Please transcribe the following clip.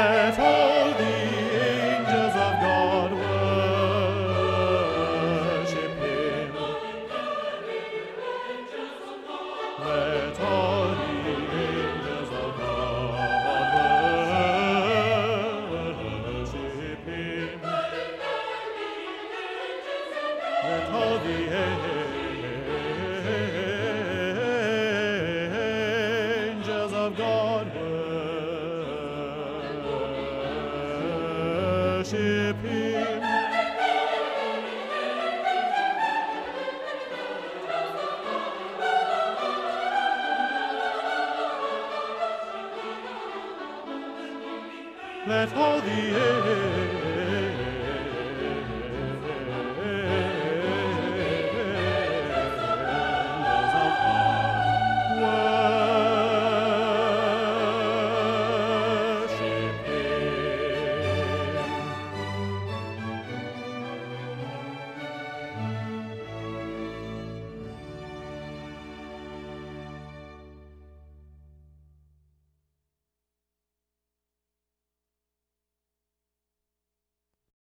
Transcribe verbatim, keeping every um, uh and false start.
Let all the angels of God worship Him. Let all the angels of God worship Him. Let all the angels of God worship Him. Let all the